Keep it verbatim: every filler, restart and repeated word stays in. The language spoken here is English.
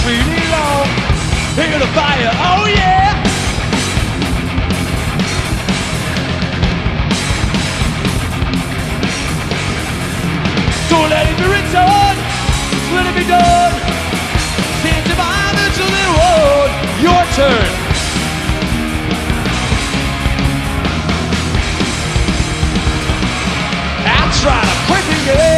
really long. Hear the fire, oh yeah. Don't let it be written, let it be done. Stand your mind until the road. Your turn. I'll try to quicken you.